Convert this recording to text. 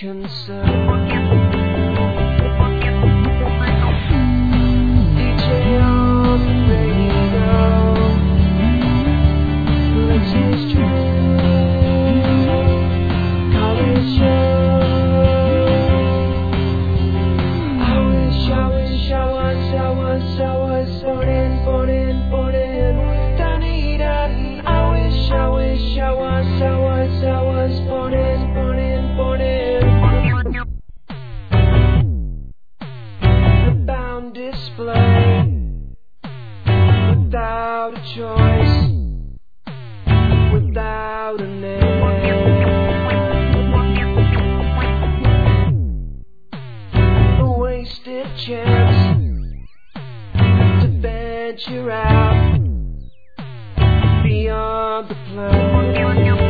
concern. DJ on the radio, let's his train, college show. I wish I was born in. Dunedin. I wish I was born in. A bound display, without a choice, without a name. A wasted chance to venture out beyond the plain.